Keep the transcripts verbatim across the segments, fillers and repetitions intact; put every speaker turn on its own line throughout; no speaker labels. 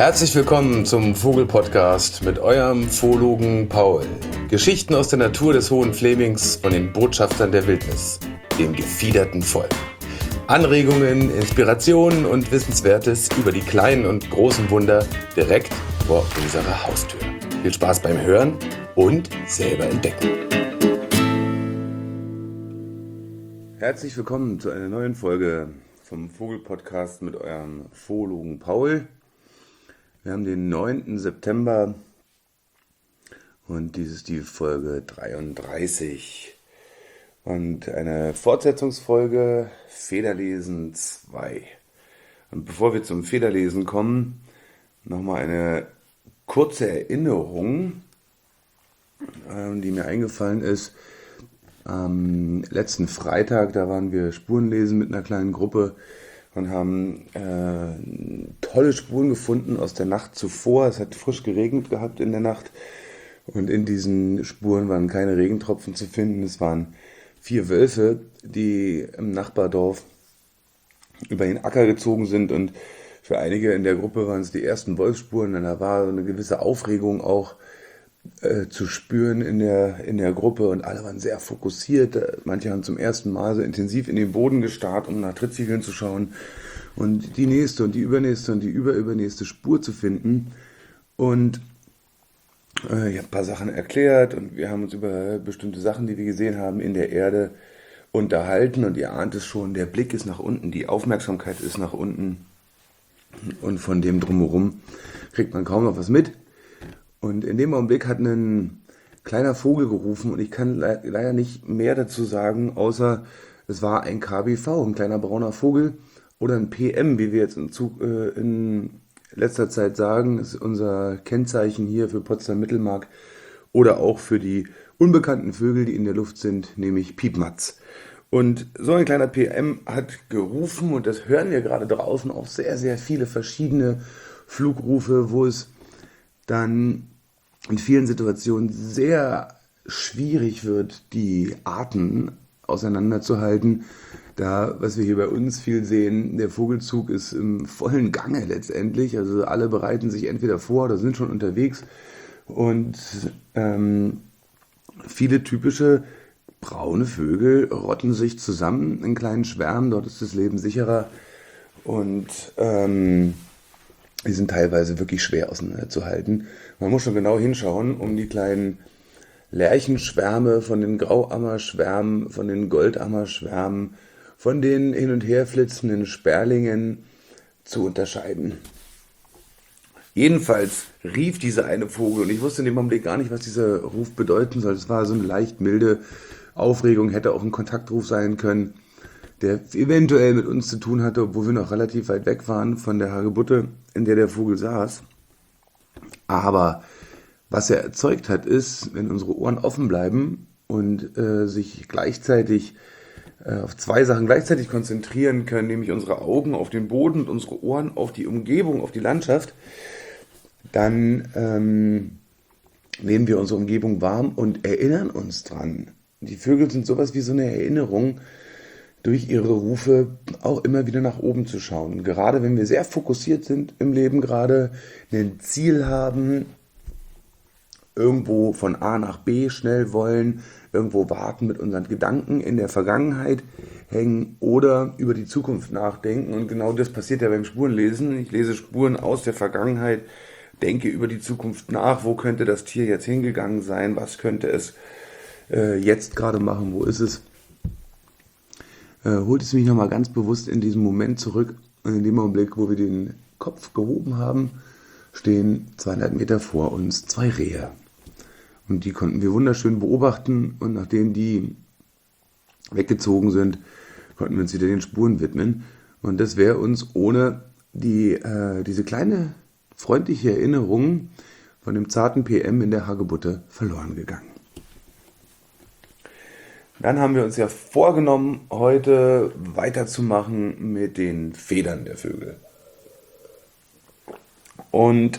Herzlich willkommen zum Vogel-Podcast mit eurem Zoologen Paul. Geschichten aus der Natur des Hohen Flemings von den Botschaftern der Wildnis, dem gefiederten Volk. Anregungen, Inspirationen und Wissenswertes über die kleinen und großen Wunder direkt vor unserer Haustür. Viel Spaß beim Hören und selber entdecken. Herzlich willkommen zu einer neuen Folge vom Vogel-Podcast mit eurem Zoologen Paul. Wir haben den neunten September und dies ist die Folge dreiunddreißig und eine Fortsetzungsfolge Federlesen zwei. Und bevor wir zum Federlesen kommen, nochmal eine kurze Erinnerung, die mir eingefallen ist. Am letzten Freitag, da waren wir Spurenlesen mit einer kleinen Gruppe und haben äh, tolle Spuren gefunden aus der Nacht zuvor. Es hat frisch geregnet gehabt in der Nacht und in diesen Spuren waren keine Regentropfen zu finden. Es waren vier Wölfe, die im Nachbardorf über den Acker gezogen sind, und für einige in der Gruppe waren es die ersten Wolfsspuren. Und da war eine gewisse Aufregung auch äh, zu spüren in der, in der Gruppe, und alle waren sehr fokussiert. Manche haben zum ersten Mal so intensiv in den Boden gestarrt, um nach Trittziegeln zu schauen und die nächste und die übernächste und die überübernächste Spur zu finden. Und äh, ich habe ein paar Sachen erklärt und wir haben uns über bestimmte Sachen, die wir gesehen haben in der Erde, unterhalten, und ihr ahnt es schon, der Blick ist nach unten, die Aufmerksamkeit ist nach unten, und von dem Drumherum kriegt man kaum noch was mit. Und in dem Augenblick hat ein kleiner Vogel gerufen, und ich kann le- leider nicht mehr dazu sagen, außer es war ein K B V, ein kleiner brauner Vogel, oder ein P M, wie wir jetzt in, Zug, äh, in letzter Zeit sagen. Das ist unser Kennzeichen hier für Potsdam-Mittelmark oder auch für die unbekannten Vögel, die in der Luft sind, nämlich Piepmatz. Und so ein kleiner P M hat gerufen, und das hören wir gerade draußen auf sehr, sehr viele verschiedene Flugrufe, wo es dann in vielen Situationen sehr schwierig wird, die Arten auseinanderzuhalten. Da, was wir hier bei uns viel sehen, der Vogelzug ist im vollen Gange letztendlich. Also alle bereiten sich entweder vor oder sind schon unterwegs. Und ähm, viele typische braune Vögel rotten sich zusammen in kleinen Schwärmen. Dort ist das Leben sicherer. Und ähm, die sind teilweise wirklich schwer auseinanderzuhalten. Man muss schon genau hinschauen, um die kleinen Lerchenschwärme von den Grauammerschwärmen, von den Goldammerschwärmen, von den hin und her flitzenden Sperlingen zu unterscheiden. Jedenfalls rief dieser eine Vogel, und ich wusste in dem Augenblick gar nicht, was dieser Ruf bedeuten soll. Es war so eine leicht milde Aufregung, hätte auch ein Kontaktruf sein können, der eventuell mit uns zu tun hatte, obwohl wir noch relativ weit weg waren von der Hagebutte, in der der Vogel saß. Aber was er erzeugt hat, ist, wenn unsere Ohren offen bleiben und äh, sich gleichzeitig äh, auf zwei Sachen gleichzeitig konzentrieren können, nämlich unsere Augen auf den Boden und unsere Ohren auf die Umgebung, auf die Landschaft, dann ähm, nehmen wir unsere Umgebung warm und erinnern uns dran. Die Vögel sind sowas wie so eine Erinnerung, durch ihre Rufe auch immer wieder nach oben zu schauen. Gerade wenn wir sehr fokussiert sind im Leben, gerade ein Ziel haben, irgendwo von A nach B schnell wollen, irgendwo warten, mit unseren Gedanken in der Vergangenheit hängen oder über die Zukunft nachdenken. Und genau das passiert ja beim Spurenlesen. Ich lese Spuren aus der Vergangenheit, denke über die Zukunft nach. Wo könnte das Tier jetzt hingegangen sein? Was könnte es äh, jetzt gerade machen? Wo ist es? Äh, holt es mich nochmal ganz bewusst in diesen Moment zurück. Und in dem Augenblick, wo wir den Kopf gehoben haben, stehen zweihundert Meter vor uns zwei Rehe. Und die konnten wir wunderschön beobachten, und nachdem die weggezogen sind, konnten wir uns wieder den Spuren widmen. Und das wäre uns ohne die, äh, diese kleine freundliche Erinnerung von dem zarten P M in der Hagebutte verloren gegangen. Dann haben wir uns ja vorgenommen, heute weiterzumachen mit den Federn der Vögel. Und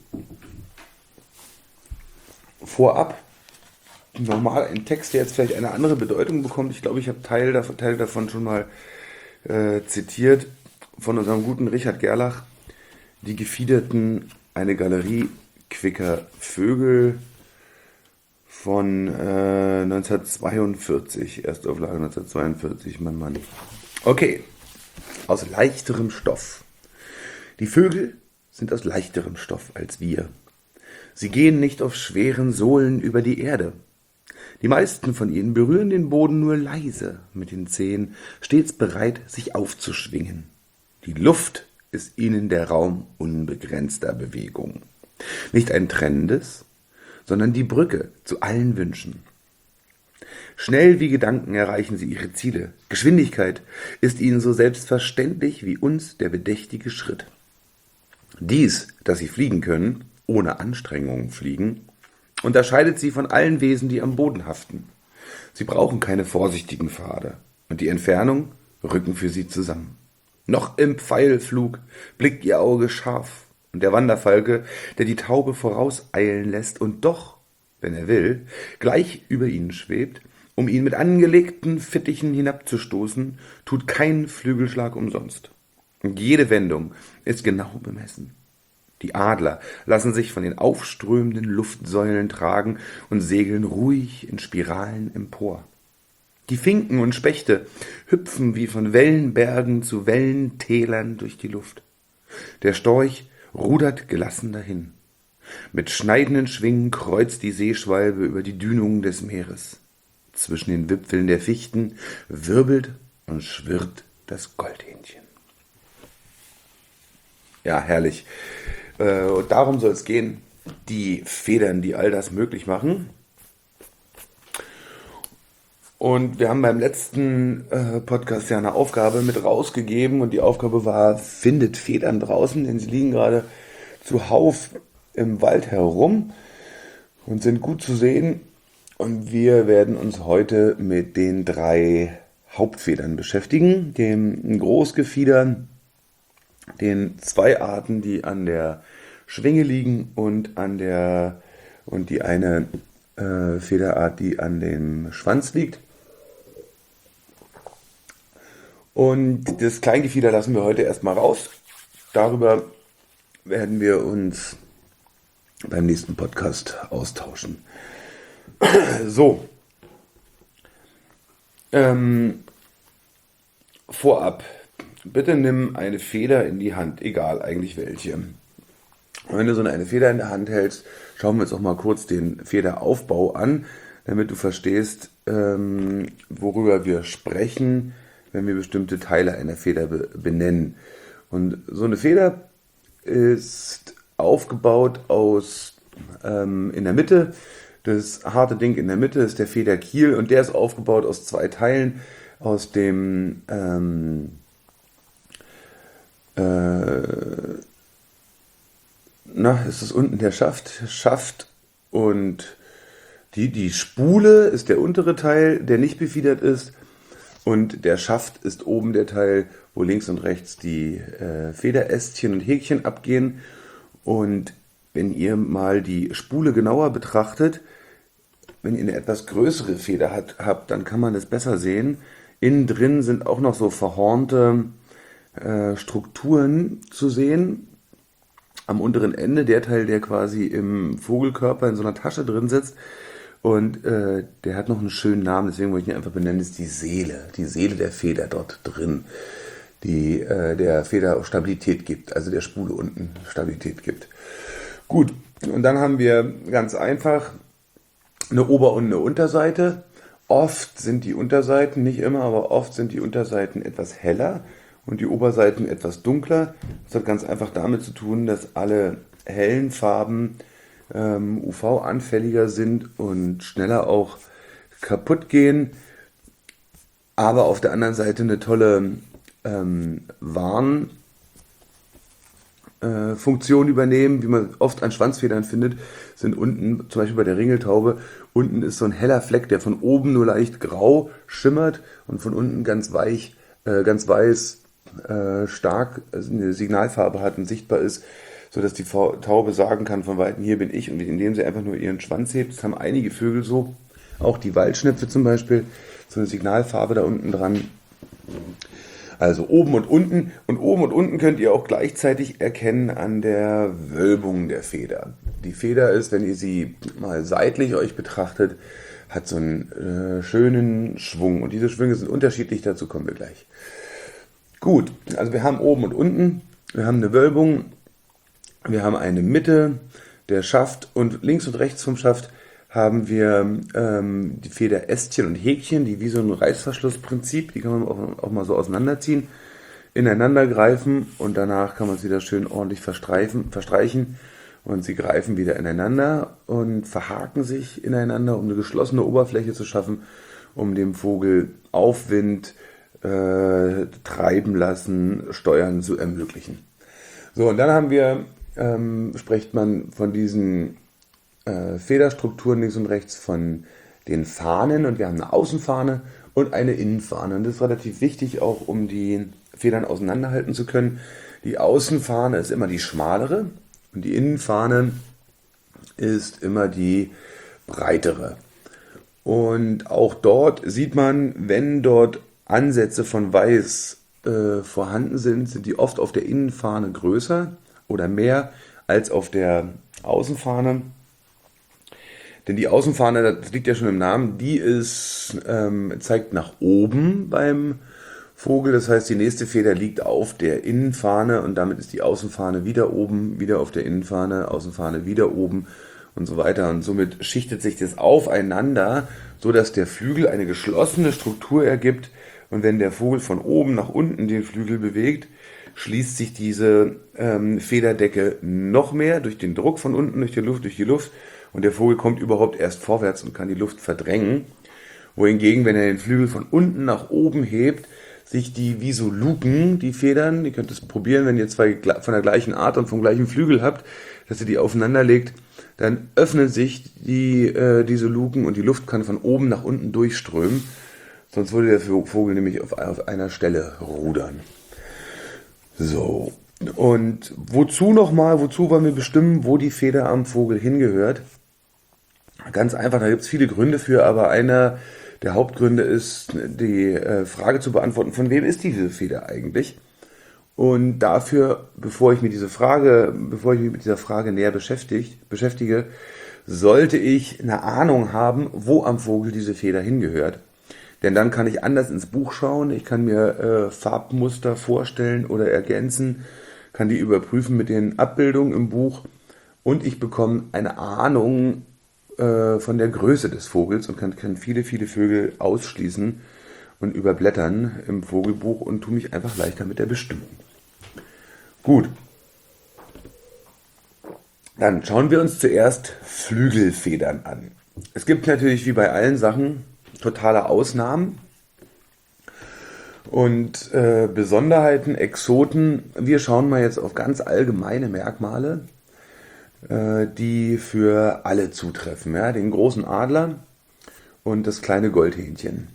vorab nochmal ein Text, der jetzt vielleicht eine andere Bedeutung bekommt. Ich glaube, ich habe Teil davon, Teil davon schon mal äh, zitiert von unserem guten Richard Gerlach, Die Gefiederten, eine Galerie quicker Vögel von äh, neunzehnhundertzweiundvierzig, Erstauflage neunzehnhundertzweiundvierzig, Mann, Mann. Okay, aus leichterem Stoff. Die Vögel sind aus leichterem Stoff als wir. Sie gehen nicht auf schweren Sohlen über die Erde. Die meisten von ihnen berühren den Boden nur leise mit den Zehen, stets bereit, sich aufzuschwingen. Die Luft ist ihnen der Raum unbegrenzter Bewegung. Nicht ein trennendes, sondern die Brücke zu allen Wünschen. Schnell wie Gedanken erreichen sie ihre Ziele. Geschwindigkeit ist ihnen so selbstverständlich wie uns der bedächtige Schritt. Dies, dass sie fliegen können, ohne Anstrengungen fliegen, unterscheidet sie von allen Wesen, die am Boden haften. Sie brauchen keine vorsichtigen Pfade, und die Entfernung rücken für sie zusammen. Noch im Pfeilflug blickt ihr Auge scharf, und der Wanderfalke, der die Taube vorauseilen lässt und doch, wenn er will, gleich über ihnen schwebt, um ihn mit angelegten Fittichen hinabzustoßen, tut kein Flügelschlag umsonst. Und jede Wendung ist genau bemessen. Die Adler lassen sich von den aufströmenden Luftsäulen tragen und segeln ruhig in Spiralen empor. Die Finken und Spechte hüpfen wie von Wellenbergen zu Wellentälern durch die Luft. Der Storch rudert gelassen dahin. Mit schneidenden Schwingen kreuzt die Seeschwalbe über die Dünungen des Meeres. Zwischen den Wipfeln der Fichten wirbelt und schwirrt das Goldhähnchen. Ja, herrlich. Äh, und darum soll es gehen. Die Federn, die all das möglich machen. Und wir haben beim letzten äh, Podcast ja eine Aufgabe mit rausgegeben. Und die Aufgabe war, findet Federn draußen, denn sie liegen gerade zuhauf im Wald herum und sind gut zu sehen. Und wir werden uns heute mit den drei Hauptfedern beschäftigen. Dem Großgefieder, den zwei Arten, die an der Schwinge liegen und an der und die eine äh, Federart, die an dem Schwanz liegt. Und das Kleingefieder lassen wir heute erstmal raus. Darüber werden wir uns beim nächsten Podcast austauschen. So. Ähm, vorab. Bitte nimm eine Feder in die Hand, egal eigentlich welche. Und wenn du so eine Feder in der Hand hältst, schauen wir uns auch mal kurz den Federaufbau an, damit du verstehst, ähm, worüber wir sprechen, wenn wir bestimmte Teile einer Feder be- benennen. Und so eine Feder ist aufgebaut aus, ähm, in der Mitte, das harte Ding in der Mitte ist der Federkiel und der ist aufgebaut aus zwei Teilen, aus dem ähm, Äh, na, ist es unten der Schaft, Schaft und die, die Spule ist der untere Teil, der nicht befiedert ist, und der Schaft ist oben der Teil, wo links und rechts die äh, Federästchen und Häkchen abgehen. Und wenn ihr mal die Spule genauer betrachtet, wenn ihr eine etwas größere Feder hat, habt, dann kann man das besser sehen. Innen drin sind auch noch so verhornte Strukturen zu sehen. Am unteren Ende, der Teil, der quasi im Vogelkörper in so einer Tasche drin sitzt. Und äh, der hat noch einen schönen Namen, deswegen wollte ich ihn einfach benennen, ist die Seele. Die Seele der Feder dort drin, die äh, der Feder auch Stabilität gibt, also der Spule unten Stabilität gibt. Gut, und dann haben wir ganz einfach eine Ober- und eine Unterseite. Oft sind die Unterseiten, nicht immer, aber oft sind die Unterseiten etwas heller und die Oberseiten etwas dunkler. Das hat ganz einfach damit zu tun, dass alle hellen Farben ähm, U V-anfälliger sind und schneller auch kaputt gehen, aber auf der anderen Seite eine tolle ähm, Warnfunktion äh, übernehmen, wie man oft an Schwanzfedern findet, sind unten, zum Beispiel bei der Ringeltaube, unten ist so ein heller Fleck, der von oben nur leicht grau schimmert und von unten ganz weich, äh, ganz weiß, Äh, stark eine Signalfarbe hat und sichtbar ist, sodass die Taube sagen kann von Weitem, hier bin ich, und indem sie einfach nur ihren Schwanz hebt. Das haben einige Vögel so, auch die Waldschnepfe zum Beispiel, so eine Signalfarbe da unten dran. Also oben und unten. Und oben und unten könnt ihr auch gleichzeitig erkennen an der Wölbung der Feder. Die Feder ist, wenn ihr sie mal seitlich euch betrachtet, hat so einen äh, schönen Schwung. Und diese Schwünge sind unterschiedlich, dazu kommen wir gleich. Gut, also wir haben oben und unten, wir haben eine Wölbung, wir haben eine Mitte, der Schaft, und links und rechts vom Schaft haben wir ähm, die Federästchen und Häkchen, die wie so ein Reißverschlussprinzip, die kann man auch, auch mal so auseinanderziehen, ineinander greifen und danach kann man sie wieder schön ordentlich verstreichen, verstreichen und sie greifen wieder ineinander und verhaken sich ineinander, um eine geschlossene Oberfläche zu schaffen, um dem Vogel Aufwind, äh, treiben lassen, steuern zu ermöglichen. So, und dann haben wir, ähm, spricht man von diesen äh, Federstrukturen links und rechts von den Fahnen, und wir haben eine Außenfahne und eine Innenfahne. Und das ist relativ wichtig, auch um die Federn auseinanderhalten zu können. Die Außenfahne ist immer die schmalere und die Innenfahne ist immer die breitere. Und auch dort sieht man, wenn dort Ansätze von Weiß äh, vorhanden sind, sind die oft auf der Innenfahne größer oder mehr als auf der Außenfahne. Denn die Außenfahne, das liegt ja schon im Namen, die ist, ähm, zeigt nach oben beim Vogel. Das heißt, die nächste Feder liegt auf der Innenfahne und damit ist die Außenfahne wieder oben, wieder auf der Innenfahne, Außenfahne wieder oben und so weiter. Und somit schichtet sich das aufeinander, sodass der Flügel eine geschlossene Struktur ergibt. Und wenn der Vogel von oben nach unten den Flügel bewegt, schließt sich diese ähm, Federdecke noch mehr durch den Druck von unten, durch die Luft, durch die Luft. Und der Vogel kommt überhaupt erst vorwärts und kann die Luft verdrängen. Wohingegen, wenn er den Flügel von unten nach oben hebt, sich die wie so Luken, die Federn, ihr könnt es probieren, wenn ihr zwei von der gleichen Art und vom gleichen Flügel habt, dass ihr die aufeinander legt, dann öffnen sich die, äh, diese Luken und die Luft kann von oben nach unten durchströmen. Sonst würde der Vogel nämlich auf, auf einer Stelle rudern. So, und wozu nochmal, wozu wollen wir bestimmen, wo die Feder am Vogel hingehört? Ganz einfach, da gibt es viele Gründe für, aber einer der Hauptgründe ist, die äh, Frage zu beantworten, von wem ist diese Feder eigentlich? Und dafür, bevor ich, mit diese Frage, bevor ich mich mit dieser Frage näher beschäftigt, beschäftige, sollte ich eine Ahnung haben, wo am Vogel diese Feder hingehört. Denn dann kann ich anders ins Buch schauen, ich kann mir äh, Farbmuster vorstellen oder ergänzen, kann die überprüfen mit den Abbildungen im Buch und ich bekomme eine Ahnung äh, von der Größe des Vogels und kann, kann viele, viele Vögel ausschließen und überblättern im Vogelbuch und tue mich einfach leichter mit der Bestimmung. Gut, dann schauen wir uns zuerst Flügelfedern an. Es gibt natürlich wie bei allen Sachen totale Ausnahmen und äh, Besonderheiten, Exoten. Wir schauen mal jetzt auf ganz allgemeine Merkmale, äh, die für alle zutreffen. Ja? Den großen Adler und das kleine Goldhähnchen.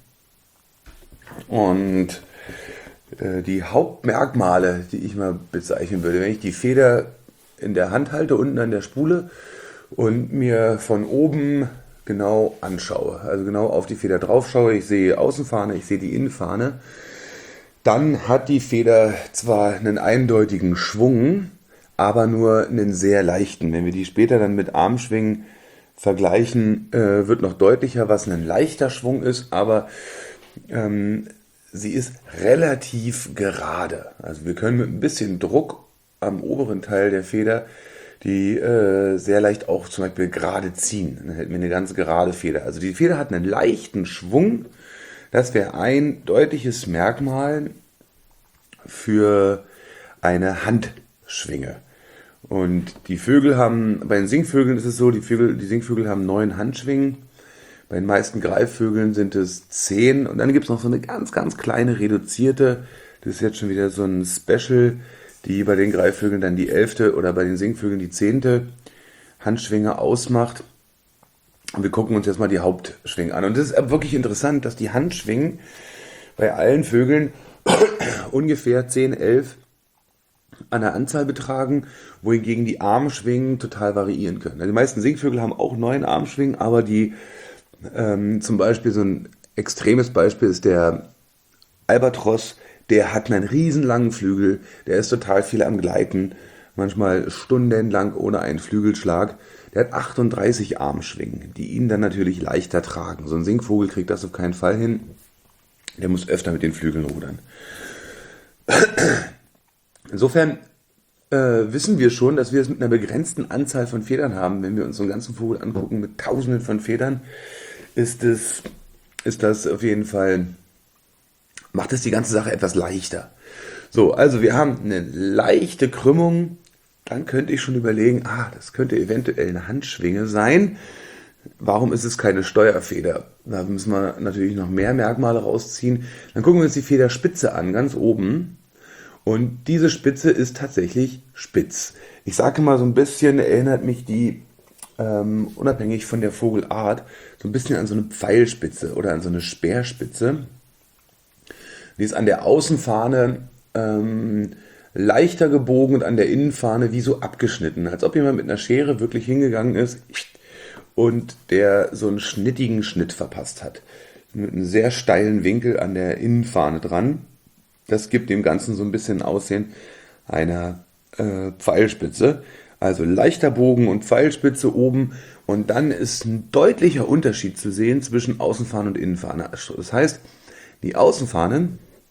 Und äh, die Hauptmerkmale, die ich mal bezeichnen würde, wenn ich die Feder in der Hand halte, unten an der Spule und mir von oben genau anschaue, also genau auf die Feder drauf schaue, ich sehe Außenfahne, ich sehe die Innenfahne, dann hat die Feder zwar einen eindeutigen Schwung, aber nur einen sehr leichten. Wenn wir die später dann mit Armschwingen vergleichen, äh, wird noch deutlicher, was ein leichter Schwung ist, aber ähm, sie ist relativ gerade. Also wir können mit ein bisschen Druck am oberen Teil der Feder die äh, sehr leicht auch zum Beispiel gerade ziehen. Dann hätten wir eine ganz gerade Feder. Also die Feder hat einen leichten Schwung. Das wäre ein deutliches Merkmal für eine Handschwinge. Und die Vögel haben, bei den Singvögeln ist es so, die, Vögel, die Singvögel haben neun Handschwingen. Bei den meisten Greifvögeln sind es zehn. Und dann gibt es noch so eine ganz, ganz kleine reduzierte, das ist jetzt schon wieder so ein Special, die bei den Greifvögeln dann die elfte oder bei den Singvögeln die zehnte Handschwinge ausmacht. Und wir gucken uns jetzt mal die Hauptschwingen an. Und das ist wirklich interessant, dass die Handschwingen bei allen Vögeln ungefähr zehn, elf an der Anzahl betragen, wohingegen die Armschwingen total variieren können. Die meisten Singvögel haben auch neun Armschwingen, aber die ähm, zum Beispiel so ein extremes Beispiel ist der Albatros, der hat einen riesenlangen Flügel, der ist total viel am Gleiten, manchmal stundenlang ohne einen Flügelschlag. Der hat achtunddreißig Armschwingen, die ihn dann natürlich leichter tragen. So ein Singvogel kriegt das auf keinen Fall hin. Der muss öfter mit den Flügeln rudern. Insofern äh, wissen wir schon, dass wir es mit einer begrenzten Anzahl von Federn haben. Wenn wir uns so einen ganzen Vogel angucken mit Tausenden von Federn, ist, es, ist das auf jeden Fall, macht es die ganze Sache etwas leichter. So, also wir haben eine leichte Krümmung. Dann könnte ich schon überlegen, ah, das könnte eventuell eine Handschwinge sein. Warum ist es keine Steuerfeder? Da müssen wir natürlich noch mehr Merkmale rausziehen. Dann gucken wir uns die Federspitze an, ganz oben. Und diese Spitze ist tatsächlich spitz. Ich sage mal so ein bisschen, erinnert mich die, ähm, unabhängig von der Vogelart, so ein bisschen an so eine Pfeilspitze oder an so eine Speerspitze. Die ist an der Außenfahne ähm, leichter gebogen und an der Innenfahne wie so abgeschnitten. Als ob jemand mit einer Schere wirklich hingegangen ist und der so einen schnittigen Schnitt verpasst hat. Mit einem sehr steilen Winkel an der Innenfahne dran. Das gibt dem Ganzen so ein bisschen Aussehen einer äh, Pfeilspitze. Also leichter Bogen und Pfeilspitze oben. Und dann ist ein deutlicher Unterschied zu sehen zwischen Außenfahne und Innenfahne. Das heißt, die Außenfahne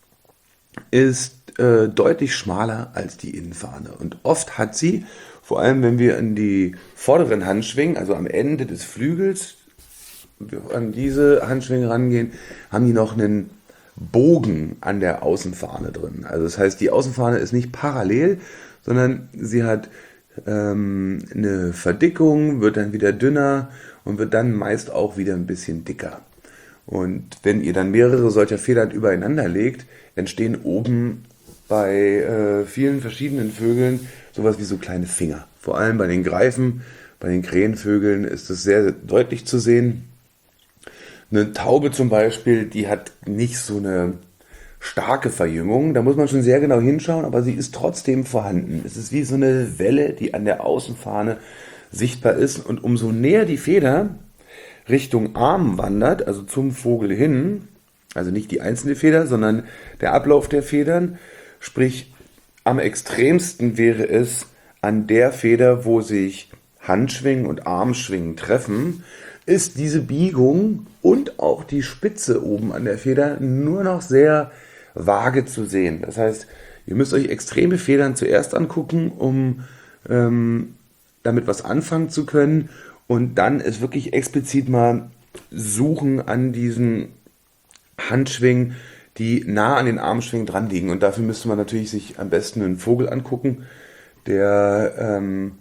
ist äh, deutlich schmaler als die Innenfahne. Und oft hat sie, vor allem wenn wir an die vorderen Handschwingen, also am Ende des Flügels, an diese Handschwingen rangehen, haben die noch einen Bogen an der Außenfahne drin. Also das heißt, die Außenfahne ist nicht parallel, sondern sie hat ähm, eine Verdickung, wird dann wieder dünner und wird dann meist auch wieder ein bisschen dicker. Und wenn ihr dann mehrere solcher Federn übereinander legt, entstehen oben bei äh, vielen verschiedenen Vögeln sowas wie so kleine Finger. Vor allem bei den Greifen, bei den Krähenvögeln ist es sehr deutlich zu sehen. Eine Taube zum Beispiel, die hat nicht so eine starke Verjüngung. Da muss man schon sehr genau hinschauen, aber sie ist trotzdem vorhanden. Es ist wie so eine Welle, die an der Außenfahne sichtbar ist. Und umso näher die Feder Richtung Arm wandert, also zum Vogel hin, also nicht die einzelne Feder, sondern der Ablauf der Federn, sprich am extremsten wäre es an der Feder, wo sich Handschwingen und Armschwingen treffen, ist diese Biegung und auch die Spitze oben an der Feder nur noch sehr vage zu sehen. Das heißt, ihr müsst euch extreme Federn zuerst angucken, um ähm, damit was anfangen zu können, und dann ist wirklich explizit mal suchen an diesen Handschwingen, die nah an den Armschwingen dran liegen. Und dafür müsste man natürlich sich am besten einen Vogel angucken, der ähm,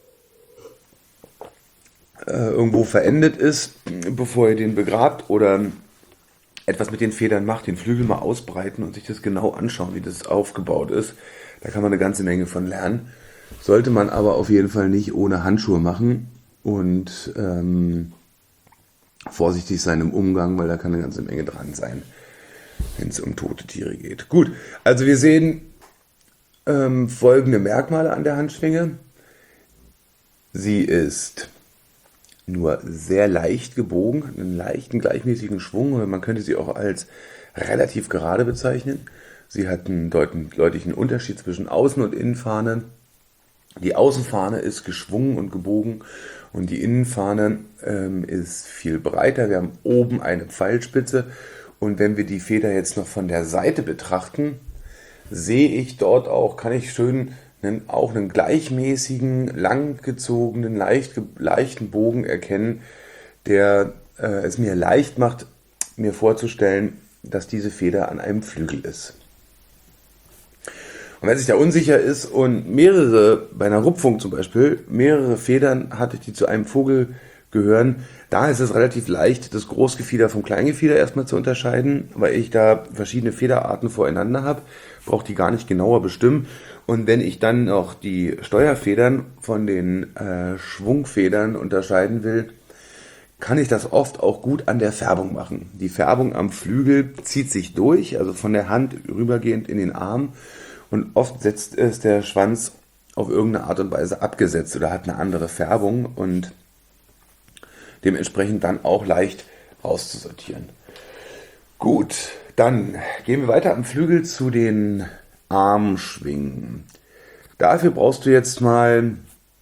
äh, irgendwo verendet ist, bevor ihr den begrabt, oder etwas mit den Federn macht, den Flügel mal ausbreiten und sich das genau anschauen, wie das aufgebaut ist. Da kann man eine ganze Menge von lernen. Sollte man aber auf jeden Fall nicht ohne Handschuhe machen und ähm, vorsichtig sein im Umgang, weil da kann eine ganze Menge dran sein, wenn es um tote Tiere geht. Gut, also wir sehen ähm, folgende Merkmale an der Handschwinge. Sie ist nur sehr leicht gebogen, einen leichten gleichmäßigen Schwung, oder man könnte sie auch als relativ gerade bezeichnen. Sie hat einen deutlichen Unterschied zwischen Außen- und Innenfahne. Die Außenfahne ist geschwungen und gebogen und die Innenfahne ähm, ist viel breiter. Wir haben oben eine Pfeilspitze, und wenn wir die Feder jetzt noch von der Seite betrachten, sehe ich dort auch, kann ich schön einen, auch einen gleichmäßigen, langgezogenen, leicht, leichten Bogen erkennen, der äh, es mir leicht macht, mir vorzustellen, dass diese Feder an einem Flügel ist. Und wenn sich da unsicher ist und mehrere, bei einer Rupfung zum Beispiel, mehrere Federn hat, die zu einem Vogel gehören, da ist es relativ leicht, das Großgefieder vom Kleingefieder erstmal zu unterscheiden, weil ich da verschiedene Federarten voreinander habe, brauche die gar nicht genauer bestimmen. Und wenn ich dann noch die Steuerfedern von den äh, Schwungfedern unterscheiden will, kann ich das oft auch gut an der Färbung machen. Die Färbung am Flügel zieht sich durch, also von der Hand rübergehend in den Arm, und oft setzt es der Schwanz auf irgendeine Art und Weise abgesetzt oder hat eine andere Färbung und dementsprechend dann auch leicht auszusortieren. Gut, Dann gehen wir weiter am Flügel zu den Armschwingen. Dafür brauchst du jetzt mal,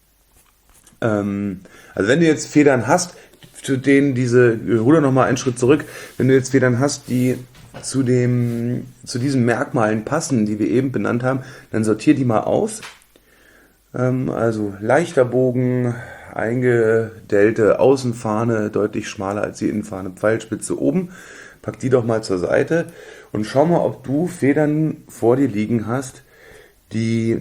ähm, also wenn du jetzt Federn hast, zu denen diese, ruder nochmal einen Schritt zurück, wenn du jetzt Federn hast, die zu, dem, zu diesen Merkmalen passen, die wir eben benannt haben, dann sortier die mal aus. Ähm, also leichter Bogen, eingedellte Außenfahne, deutlich schmaler als die Innenfahne, Pfeilspitze oben. Pack die doch mal zur Seite und schau mal, ob du Federn vor dir liegen hast, die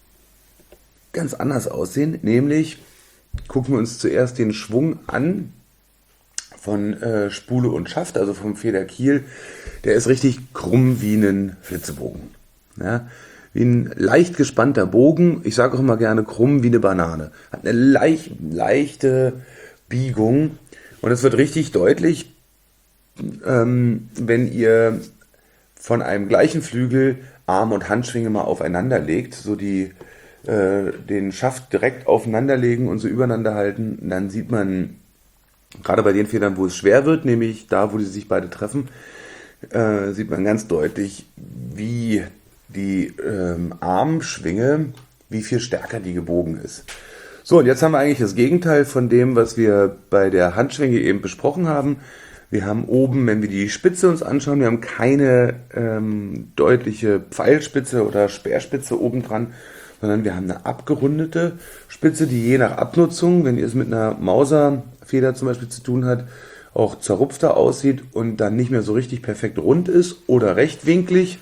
ganz anders aussehen. Nämlich gucken wir uns zuerst den Schwung an von äh, Spule und Schaft, also vom Federkiel. Der ist richtig krumm wie ein Flitzebogen. Ja, wie ein leicht gespannter Bogen. Ich sage auch immer gerne krumm wie eine Banane. Hat eine leicht, leichte Biegung und es wird richtig deutlich, ähm, wenn ihr von einem gleichen Flügel Arm- und Handschwinge mal aufeinander legt, so die äh, den Schaft direkt aufeinander legen und so übereinander halten, dann sieht man, gerade bei den Federn, wo es schwer wird, nämlich da, wo die sich beide treffen, äh, sieht man ganz deutlich, wie die ähm, Armschwinge, wie viel stärker die gebogen ist. So, und jetzt haben wir eigentlich das Gegenteil von dem, was wir bei der Handschwinge eben besprochen haben. Wir haben oben, wenn wir die Spitze uns anschauen, wir haben keine ähm, deutliche Pfeilspitze oder Speerspitze oben dran, sondern wir haben eine abgerundete Spitze, die je nach Abnutzung, wenn ihr es mit einer Mauserfeder zum Beispiel zu tun hat, auch zerrupfter aussieht und dann nicht mehr so richtig perfekt rund ist oder rechtwinklig,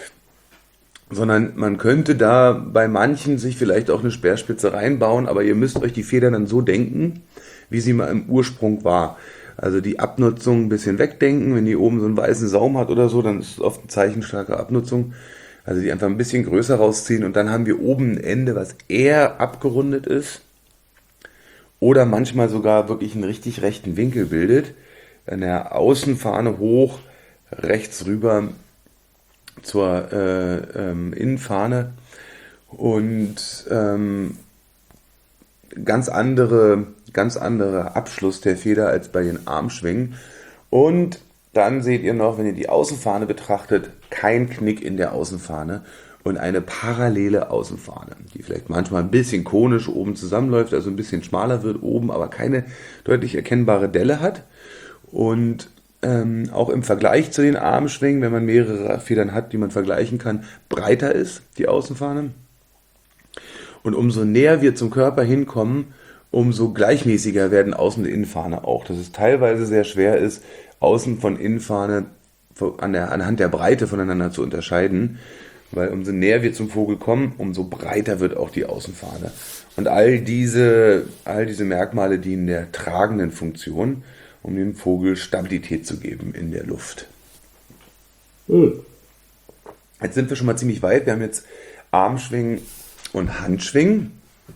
sondern man könnte da bei manchen sich vielleicht auch eine Speerspitze reinbauen, aber ihr müsst euch die Feder dann so denken, wie sie mal im Ursprung war. Also die Abnutzung ein bisschen wegdenken, wenn die oben so einen weißen Saum hat oder so, dann ist es oft ein Zeichen starker Abnutzung. Also die einfach ein bisschen größer rausziehen und dann haben wir oben ein Ende, was eher abgerundet ist oder manchmal sogar wirklich einen richtig rechten Winkel bildet. An der Außenfahne hoch, rechts rüber zur äh, ähm, Innenfahne und ähm, ganz andere, ganz anderer Abschluss der Feder als bei den Armschwingen. Und dann seht ihr noch, wenn ihr die Außenfahne betrachtet, kein Knick in der Außenfahne und eine parallele Außenfahne, die vielleicht manchmal ein bisschen konisch oben zusammenläuft, also ein bisschen schmaler wird oben, aber keine deutlich erkennbare Delle hat. Und ähm, auch im Vergleich zu den Armschwingen, wenn man mehrere Federn hat, die man vergleichen kann, breiter ist die Außenfahne. Und umso näher wir zum Körper hinkommen, umso gleichmäßiger werden Außen- und Innenfahne auch. Dass es teilweise sehr schwer ist, Außen von Innenfahne an der, anhand der Breite voneinander zu unterscheiden. Weil umso näher wir zum Vogel kommen, umso breiter wird auch die Außenfahne. Und all diese, all diese Merkmale dienen der tragenden Funktion, um dem Vogel Stabilität zu geben in der Luft. Jetzt sind wir schon mal ziemlich weit. Wir haben jetzt Armschwingen und Handschwingen.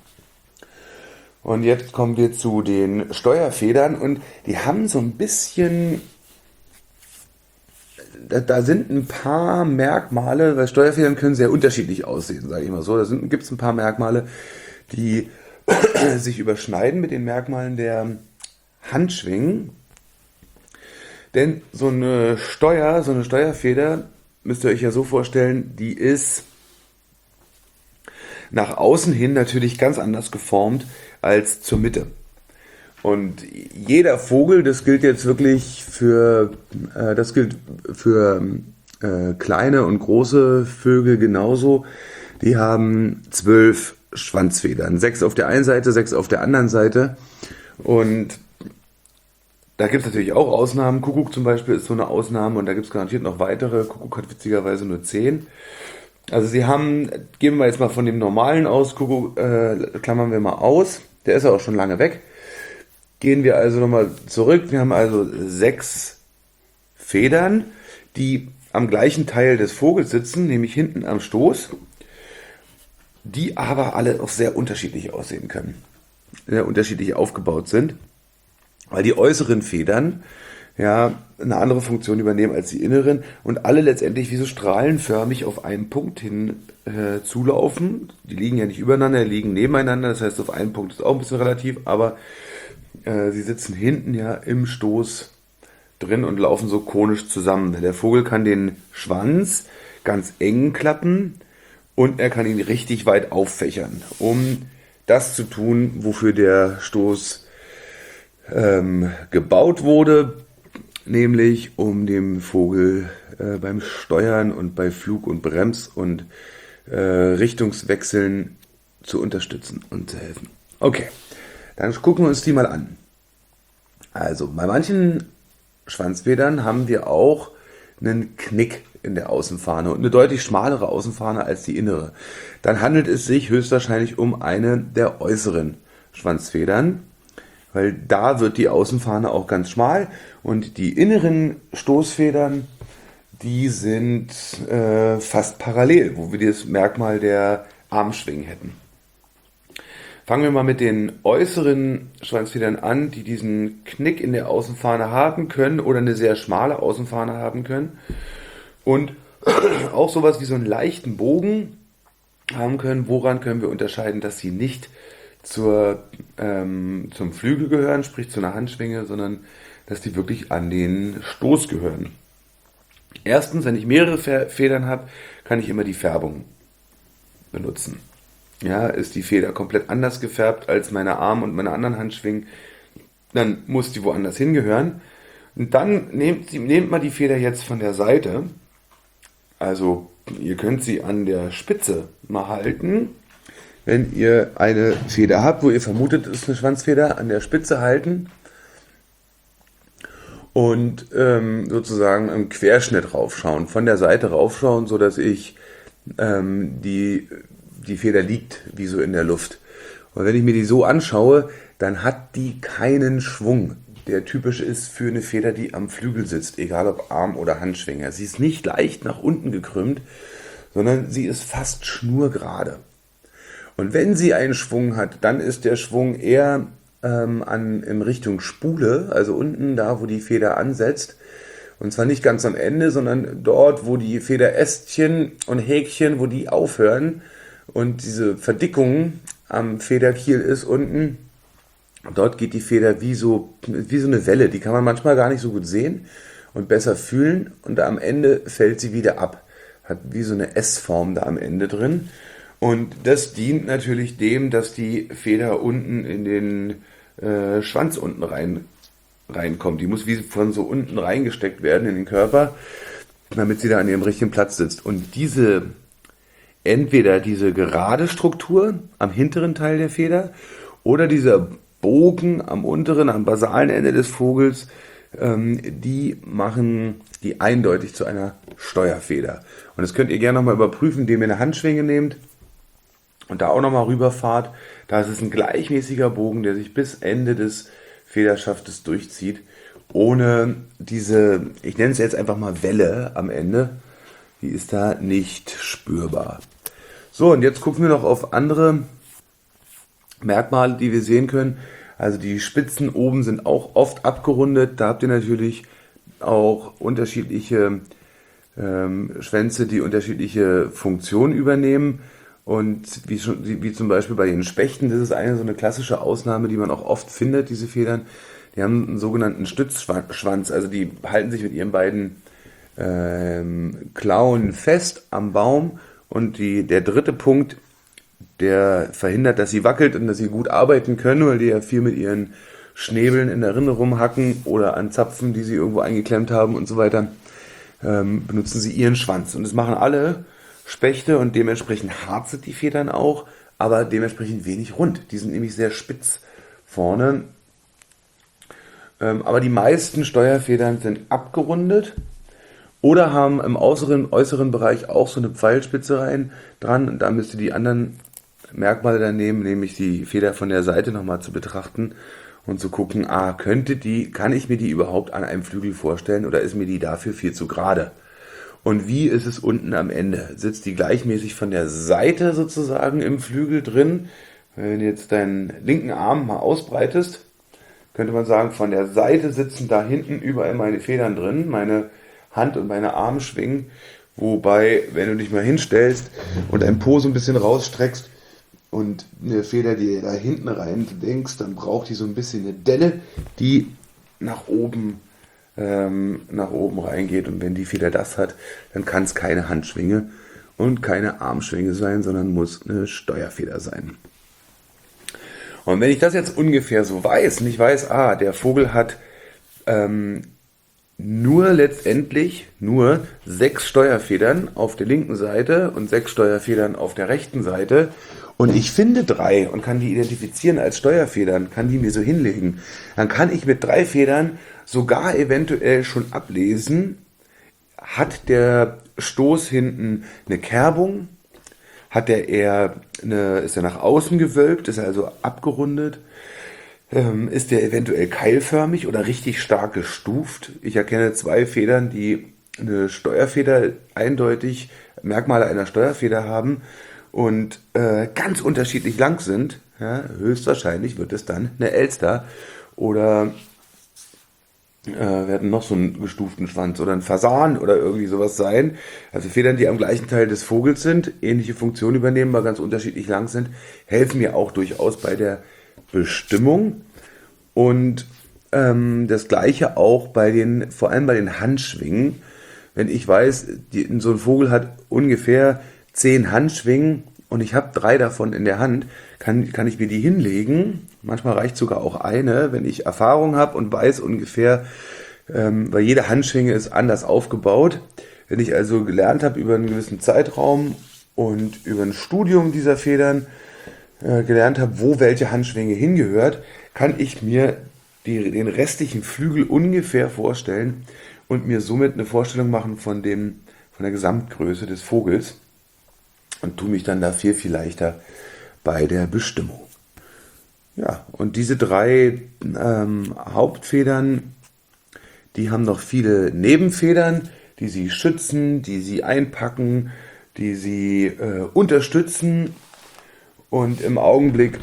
Und jetzt kommen wir zu den Steuerfedern und die haben so ein bisschen, da, da sind ein paar Merkmale, weil Steuerfedern können sehr unterschiedlich aussehen, sage ich mal so. Da gibt es ein paar Merkmale, die sich überschneiden mit den Merkmalen der Handschwingen. Denn so eine Steuer, so eine Steuerfeder, müsst ihr euch ja so vorstellen, die ist nach außen hin natürlich ganz anders geformt als zur Mitte. Und jeder Vogel, das gilt jetzt wirklich für, äh, das gilt für äh, kleine und große Vögel genauso, die haben zwölf Schwanzfedern. Sechs auf der einen Seite, sechs auf der anderen Seite. Und da gibt es natürlich auch Ausnahmen. Kuckuck zum Beispiel ist so eine Ausnahme und da gibt es garantiert noch weitere. Kuckuck hat witzigerweise nur zehn. Also sie haben, gehen wir jetzt mal von dem normalen aus, Kuckuck äh, klammern wir mal aus. Der ist ja auch schon lange weg. Gehen wir also nochmal zurück. Wir haben also sechs Federn, die am gleichen Teil des Vogels sitzen, nämlich hinten am Stoß, die aber alle auch sehr unterschiedlich aussehen können, sehr unterschiedlich aufgebaut sind, weil die äußeren Federn ja eine andere Funktion übernehmen als die inneren und alle letztendlich wie so strahlenförmig auf einen Punkt hin äh, zulaufen. Die liegen ja nicht übereinander, die liegen nebeneinander, das heißt auf einen Punkt ist auch ein bisschen relativ, aber äh, sie sitzen hinten ja im Stoßteil drin und laufen so konisch zusammen. Der Vogel kann den Schwanz ganz eng klappen und er kann ihn richtig weit auffächern, um das zu tun, wofür der Stoß ähm, gebaut wurde, nämlich um dem Vogel äh, beim Steuern und bei Flug und Brems und äh, Richtungswechseln zu unterstützen und zu helfen. Okay, dann gucken wir uns die mal an. Also bei manchen Schwanzfedern haben wir auch einen Knick in der Außenfahne und eine deutlich schmalere Außenfahne als die innere. Dann handelt es sich höchstwahrscheinlich um eine der äußeren Schwanzfedern, weil da wird die Außenfahne auch ganz schmal und die inneren Stoßfedern, die sind äh, fast parallel, wo wir das Merkmal der Armschwingen hätten. Fangen wir mal mit den äußeren Schwanzfedern an, die diesen Knick in der Außenfahne haben können oder eine sehr schmale Außenfahne haben können und auch sowas wie so einen leichten Bogen haben können. Woran können wir unterscheiden, dass sie nicht zur, ähm, zum Flügel gehören, sprich zu einer Handschwinge, sondern dass die wirklich an den Stoß gehören? Erstens, wenn ich mehrere Federn habe, kann ich immer die Färbung benutzen. Ja, ist die Feder komplett anders gefärbt als meine Arm- und meine anderen Handschwingen, dann muss die woanders hingehören. Und dann nehmt, nehmt mal die Feder jetzt von der Seite. Also ihr könnt sie an der Spitze mal halten. Wenn ihr eine Feder habt, wo ihr vermutet, es ist eine Schwanzfeder, an der Spitze halten und ähm, sozusagen im Querschnitt raufschauen, von der Seite raufschauen, sodass ich ähm, die, die Feder liegt wie so in der Luft. Und wenn ich mir die so anschaue, dann hat die keinen Schwung, der typisch ist für eine Feder, die am Flügel sitzt, egal ob Arm- oder Handschwinge. Sie ist nicht leicht nach unten gekrümmt, sondern sie ist fast schnurgerade. Und wenn sie einen Schwung hat, dann ist der Schwung eher ähm, an, in Richtung Spule, also unten da, wo die Feder ansetzt. Und zwar nicht ganz am Ende, sondern dort, wo die Federästchen und Häkchen, wo die aufhören und diese Verdickung am Federkiel ist unten. Dort geht die Feder wie so, wie so eine Welle, die kann man manchmal gar nicht so gut sehen und besser fühlen. Und am Ende fällt sie wieder ab, hat wie so eine S-Form da am Ende drin. Und das dient natürlich dem, dass die Feder unten in den äh, Schwanz unten rein, reinkommt. Die muss wie von so unten reingesteckt werden in den Körper, damit sie da an ihrem richtigen Platz sitzt. Und diese, entweder diese gerade Struktur am hinteren Teil der Feder oder dieser Bogen am unteren, am basalen Ende des Vogels, ähm, die machen die eindeutig zu einer Steuerfeder. Und das könnt ihr gerne nochmal überprüfen, indem ihr eine Handschwinge nehmt und da auch nochmal rüberfahrt. Da ist es ein gleichmäßiger Bogen, der sich bis Ende des Federschaftes durchzieht, ohne diese, ich nenne es jetzt einfach mal Welle am Ende, die ist da nicht spürbar. So, und jetzt gucken wir noch auf andere Merkmale, die wir sehen können. Also die Spitzen oben sind auch oft abgerundet. Da habt ihr natürlich auch unterschiedliche ähm, Schwänze, die unterschiedliche Funktionen übernehmen. Und wie, schon, wie zum Beispiel bei den Spechten, das ist eine so eine klassische Ausnahme, die man auch oft findet, diese Federn. Die haben einen sogenannten Stützschwanz, also die halten sich mit ihren beiden ähm, Klauen fest am Baum. Und die, der dritte Punkt, der verhindert, dass sie wackelt und dass sie gut arbeiten können, weil die ja viel mit ihren Schnäbeln in der Rinde rumhacken oder an Zapfen, die sie irgendwo eingeklemmt haben und so weiter, ähm, benutzen sie ihren Schwanz. Und das machen alle Spechte und dementsprechend hart sind die Federn auch, aber dementsprechend wenig rund. Die sind nämlich sehr spitz vorne. Ähm, aber die meisten Steuerfedern sind abgerundet oder haben im äußeren, äußeren Bereich auch so eine Pfeilspitze rein dran. Und da müsst ihr die anderen Merkmale dann nehmen, nämlich die Feder von der Seite nochmal zu betrachten und zu gucken, ah, könnte die, kann ich mir die überhaupt an einem Flügel vorstellen oder ist mir die dafür viel zu gerade? Und wie ist es unten am Ende? Sitzt die gleichmäßig von der Seite sozusagen im Flügel drin? Wenn du jetzt deinen linken Arm mal ausbreitest, könnte man sagen, von der Seite sitzen da hinten überall meine Federn drin, meine Hand- und meine Armschwingen. Wobei, wenn du dich mal hinstellst und dein Po so ein bisschen rausstreckst und eine Feder, die da hinten rein denkst, dann braucht die so ein bisschen eine Delle, die nach oben ähm, nach oben reingeht. Und wenn die Feder das hat, dann kann es keine Handschwinge und keine Armschwinge sein, sondern muss eine Steuerfeder sein. Und wenn ich das jetzt ungefähr so weiß, und ich weiß, ah, der Vogel hat ähm, nur letztendlich nur sechs Steuerfedern auf der linken Seite und sechs Steuerfedern auf der rechten Seite, und ich finde drei und kann die identifizieren als Steuerfedern, kann die mir so hinlegen, dann kann ich mit drei Federn sogar eventuell schon ablesen, hat der Stoß hinten eine Kerbung, hat der eher eine, ist er nach außen gewölbt, ist er also abgerundet, ähm, ist der eventuell keilförmig oder richtig stark gestuft. Ich erkenne zwei Federn, die eine Steuerfeder eindeutig Merkmale einer Steuerfeder haben und äh, ganz unterschiedlich lang sind. Ja, höchstwahrscheinlich wird es dann eine Elster oder äh, wir hatten noch so einen gestuften Schwanz oder ein Fasan oder irgendwie sowas sein. Also Federn, die am gleichen Teil des Vogels sind, ähnliche Funktionen übernehmen, aber ganz unterschiedlich lang sind, helfen mir auch durchaus bei der Bestimmung. Und ähm, das Gleiche auch bei den, vor allem bei den Handschwingen. Wenn ich weiß, die, so ein Vogel hat ungefähr zehn Handschwingen und ich habe drei davon in der Hand, kann, kann ich mir die hinlegen. Manchmal reicht sogar auch eine, wenn ich Erfahrung habe und weiß ungefähr, ähm, weil jede Handschwinge ist anders aufgebaut. Wenn ich also gelernt habe über einen gewissen Zeitraum und über ein Studium dieser Federn äh, gelernt habe, wo welche Handschwinge hingehört, kann ich mir die, den restlichen Flügel ungefähr vorstellen und mir somit eine Vorstellung machen von, dem, von der Gesamtgröße des Vogels und tue mich dann da viel, viel leichter bei der Bestimmung. Ja, und diese drei ähm, Hauptfedern, die haben noch viele Nebenfedern, die sie schützen, die sie einpacken, die sie äh, unterstützen. Und im Augenblick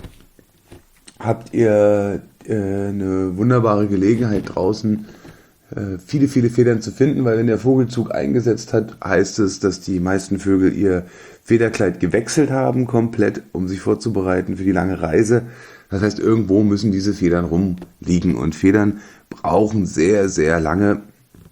habt ihr äh, eine wunderbare Gelegenheit draußen, äh, viele, viele Federn zu finden, weil wenn der Vogelzug eingesetzt hat, heißt es, dass die meisten Vögel ihr Federkleid gewechselt haben, komplett, um sich vorzubereiten für die lange Reise. Das heißt, irgendwo müssen diese Federn rumliegen und Federn brauchen sehr, sehr lange,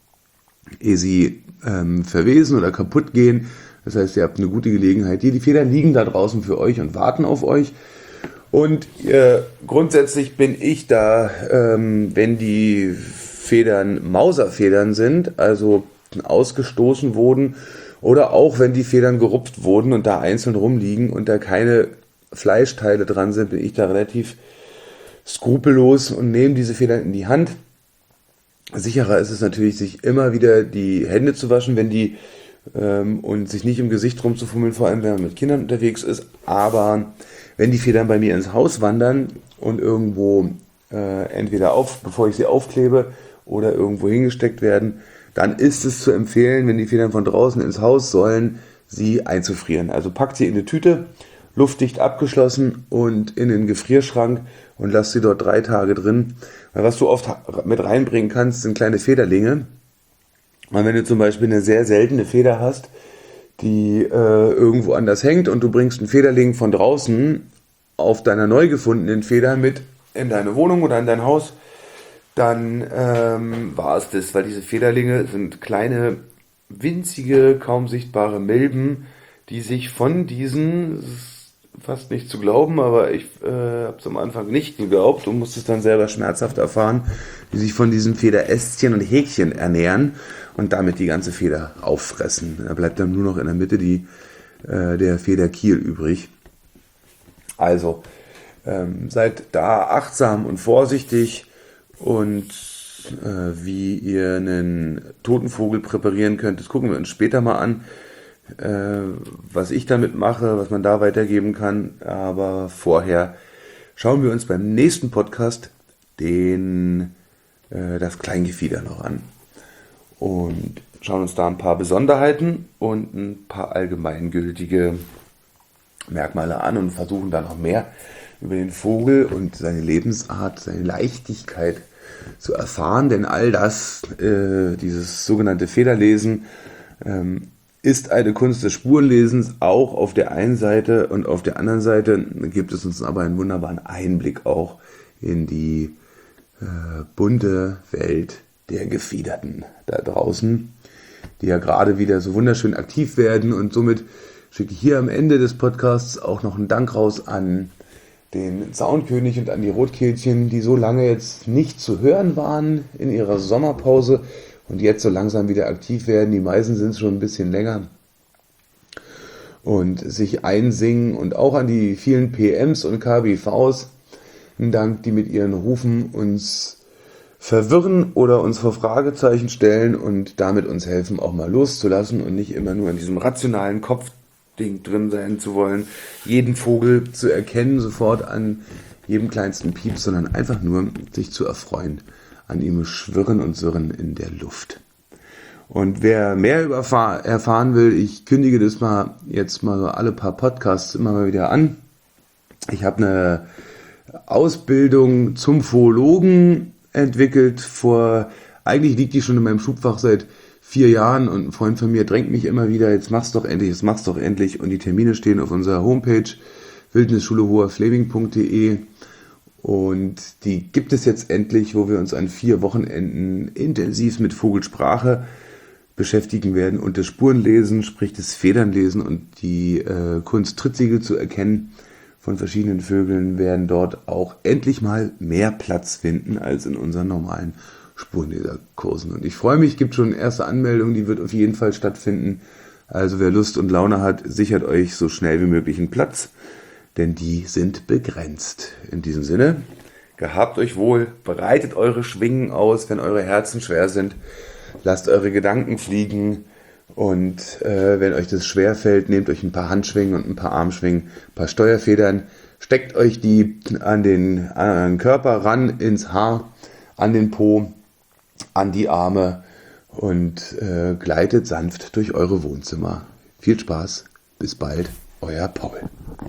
ehe sie ähm, verwesen oder kaputt gehen. Das heißt, ihr habt eine gute Gelegenheit. Hier, die Federn liegen da draußen für euch und warten auf euch. Und äh, grundsätzlich bin ich da, ähm, wenn die Federn Mauserfedern sind, also ausgestoßen wurden, oder auch wenn die Federn gerupft wurden und da einzeln rumliegen und da keine Fleischteile dran sind, bin ich da relativ skrupellos und nehme diese Federn in die Hand. Sicherer ist es natürlich, sich immer wieder die Hände zu waschen, wenn die ähm, und sich nicht im Gesicht rumzufummeln, vor allem wenn man mit Kindern unterwegs ist. Aber wenn die Federn bei mir ins Haus wandern und irgendwo äh, entweder auf, bevor ich sie aufklebe oder irgendwo hingesteckt werden, dann ist es zu empfehlen, wenn die Federn von draußen ins Haus sollen, sie einzufrieren. Also packt sie in eine Tüte, luftdicht abgeschlossen und in den Gefrierschrank und lasst sie dort drei Tage drin. Weil was du oft mit reinbringen kannst, sind kleine Federlinge. Und wenn du zum Beispiel eine sehr seltene Feder hast, die äh, irgendwo anders hängt und du bringst einen Federling von draußen auf deiner neu gefundenen Feder mit in deine Wohnung oder in dein Haus, dann ähm, war es das, weil diese Federlinge sind kleine, winzige, kaum sichtbare Milben, die sich von diesen, das ist fast nicht zu glauben, aber ich äh, habe es am Anfang nicht geglaubt und musste es dann selber schmerzhaft erfahren, die sich von diesen Federästchen und Häkchen ernähren und damit die ganze Feder auffressen. Da bleibt dann nur noch in der Mitte die, äh, der Federkiel übrig. Also ähm, seid da achtsam und vorsichtig. Und äh, wie ihr einen toten Vogel präparieren könnt, das gucken wir uns später mal an, äh, was ich damit mache, was man da weitergeben kann. Aber vorher schauen wir uns beim nächsten Podcast den, äh, das Kleingefieder noch an und schauen uns da ein paar Besonderheiten und ein paar allgemeingültige Merkmale an und versuchen da noch mehr über den Vogel und seine Lebensart, seine Leichtigkeit zu erfahren, denn all das, äh, dieses sogenannte Federlesen, ähm, ist eine Kunst des Spurenlesens, auch auf der einen Seite, und auf der anderen Seite gibt es uns aber einen wunderbaren Einblick auch in die äh, bunte Welt der Gefiederten da draußen, die ja gerade wieder so wunderschön aktiv werden. Und somit schicke ich hier am Ende des Podcasts auch noch einen Dank raus an den Zaunkönig und an die Rotkehlchen, die so lange jetzt nicht zu hören waren in ihrer Sommerpause und jetzt so langsam wieder aktiv werden. Die meisten sind es schon ein bisschen länger und sich einsingen, und auch an die vielen P Ms und K B Vs einen Dank, die mit ihren Rufen uns verwirren oder uns vor Fragezeichen stellen und damit uns helfen, auch mal loszulassen und nicht immer nur in diesem rationalen Kopf Ding drin sein zu wollen, jeden Vogel zu erkennen, sofort an jedem kleinsten Pieps, sondern einfach nur sich zu erfreuen an ihm Schwirren und Surren in der Luft. Und wer mehr über erfahren will, ich kündige das mal jetzt mal so alle paar Podcasts immer mal wieder an. Ich habe eine Ausbildung zum Phologen entwickelt, vor, eigentlich liegt die schon in meinem Schubfach seit vier Jahren, und ein Freund von mir drängt mich immer wieder, jetzt mach's doch endlich, jetzt mach's doch endlich, und die Termine stehen auf unserer Homepage wildnisschule hoher fleming punkt de, und die gibt es jetzt endlich, wo wir uns an vier Wochenenden intensiv mit Vogelsprache beschäftigen werden und das Spurenlesen, sprich das Federnlesen und die äh, Kunst Trittsiegel zu erkennen von verschiedenen Vögeln werden dort auch endlich mal mehr Platz finden als in unseren normalen Spurenleserkursen. Und ich freue mich, gibt schon erste Anmeldungen, die wird auf jeden Fall stattfinden. Also wer Lust und Laune hat, sichert euch so schnell wie möglich einen Platz, denn die sind begrenzt. In diesem Sinne, gehabt euch wohl, bereitet eure Schwingen aus, wenn eure Herzen schwer sind, lasst eure Gedanken fliegen, und äh, wenn euch das schwer fällt, nehmt euch ein paar Handschwingen und ein paar Armschwingen, ein paar Steuerfedern, steckt euch die an den, an den Körper ran, ins Haar, an den Po, an die Arme und äh, gleitet sanft durch eure Wohnzimmer. Viel Spaß, bis bald, euer Paul.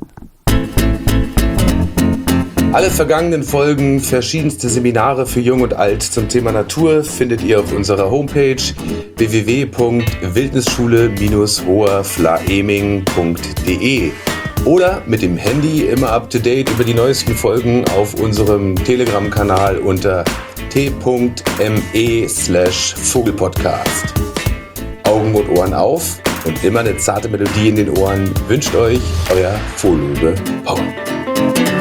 Alle vergangenen Folgen, verschiedenste Seminare für Jung und Alt zum Thema Natur findet ihr auf unserer Homepage w w w punkt wildnisschule hoher fleming punkt de oder mit dem Handy immer up to date über die neuesten Folgen auf unserem Telegram-Kanal unter t.me slash Vogelpodcast. Augen und Ohren auf und immer eine zarte Melodie in den Ohren wünscht euch euer Vologe Paul.